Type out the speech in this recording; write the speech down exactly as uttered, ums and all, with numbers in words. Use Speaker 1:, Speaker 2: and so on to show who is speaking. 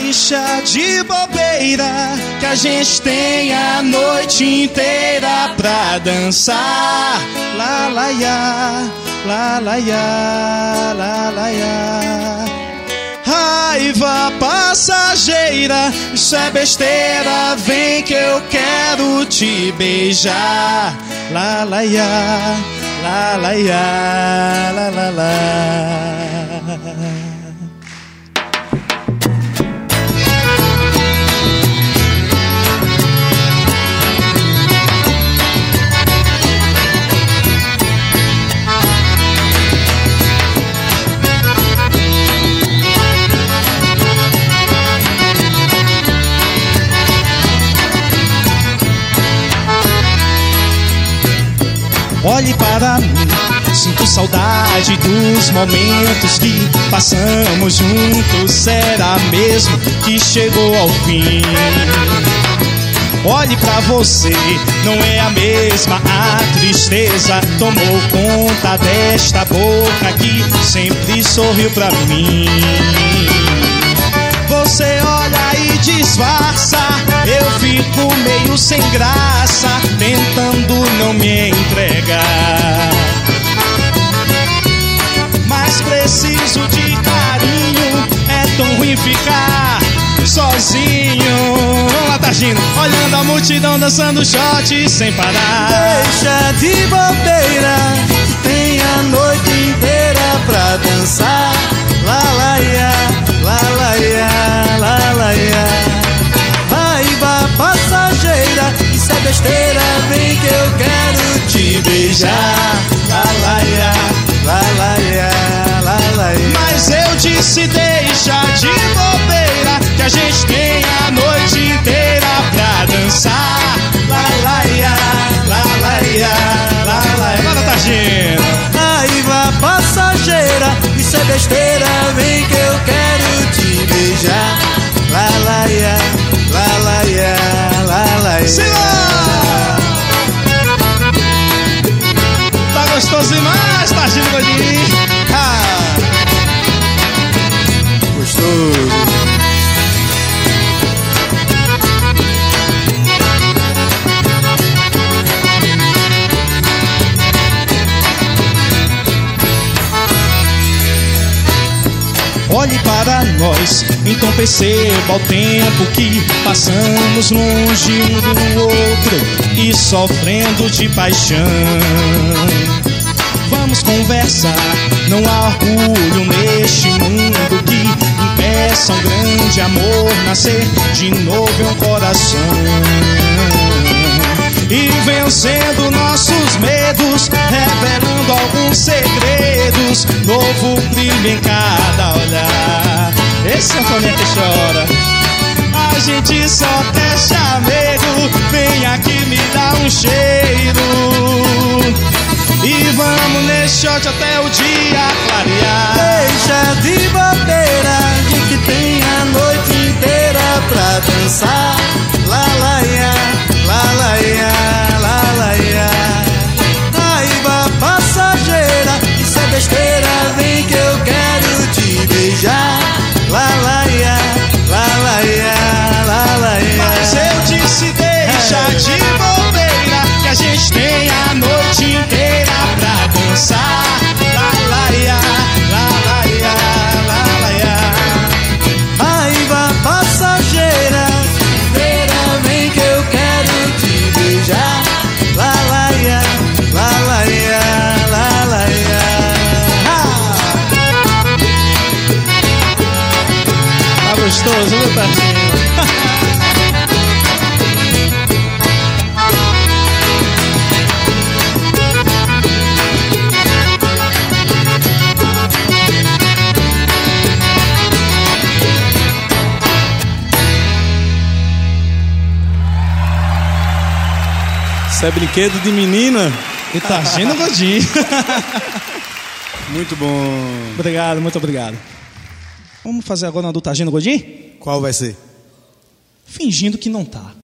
Speaker 1: Deixa de bobeira, que a gente tem a noite inteira pra dançar. Lá, lá, ia, lá, lá, ia, lá, lá, ia. Raiva passageira, isso é besteira, vem que eu quero te beijar. Lá, lá, ia, lá, lá, ia, lá, lá, lá. Olhe para mim, sinto saudade dos momentos que passamos juntos. Será mesmo que chegou ao fim? Olhe pra você, não é a mesma. A tristeza tomou conta desta boca que sempre sorriu pra mim. Você olha e disfarça, eu fico meio sem graça, tentando não me entregar. Mas preciso de carinho, é tão ruim ficar sozinho. Vamos lá, Targino, olhando a multidão dançando shot sem parar.
Speaker 2: Deixa de bobeira, tem a noite inteira pra dançar. Lá, lá, ia, lá, lá, ia, lá, lá, ia. Raiva passageira, isso é besteira, vem que eu quero te beijar. Lá, lá, ia, lá, lá, ia, lá, lá, ia.
Speaker 1: Mas eu disse deixa de bobeira, que a gente tem a noite inteira pra dançar. Lá, lá, ia, lá, lá, ia, lá, lá, ia. Bora, Targino.
Speaker 2: Raiva passageira, isso é besteira, vem que eu quero te beijar. Lá, lá, ia, lá, lá, ia, lá, lá, ia.
Speaker 1: Simbora! Tá gostoso demais, Targino Godinho.
Speaker 2: Ah, gostoso.
Speaker 1: Olhe para nós, então perceba o tempo que passamos longe um do outro e sofrendo de paixão. Vamos conversar, não há orgulho neste mundo que impeça um grande amor nascer de novo em um coração. E vencendo nossos medos, revelando alguns segredos, novo brilho em cada olhar. Esse sanfoneiro que chora, a gente só quer chamego, vem aqui me dá um cheiro. E vamos nesse shot até o dia clarear.
Speaker 2: Deixa de bobeira, de que tem a noite inteira pra dançar. Lá, lá, ia, lá, lá, ia, lá, lá, ia. Raiva passageira, isso é besteira, vem que eu quero te beijar. Lá, lá, ia, lá, lá, ia, lá, lá, ia.
Speaker 1: Mas eu disse deixa é. de bobeira, que a gente tem a noite inteira pra dançar. Lá, lá, ia, lá, lá, ia, lá, lá, ia.
Speaker 2: Raiva passageira, vem que eu quero te beijar. Lá, lá, ia, lá, lá, ia, lá, lá, ia.
Speaker 1: Tá gostoso, viu, Targino? Isso é brinquedo de menina e Targino Godinho.
Speaker 2: Muito bom.
Speaker 1: Obrigado, muito obrigado. Vamos fazer agora uma do Targino Godinho?
Speaker 2: Qual vai ser?
Speaker 1: Fingindo que não tá.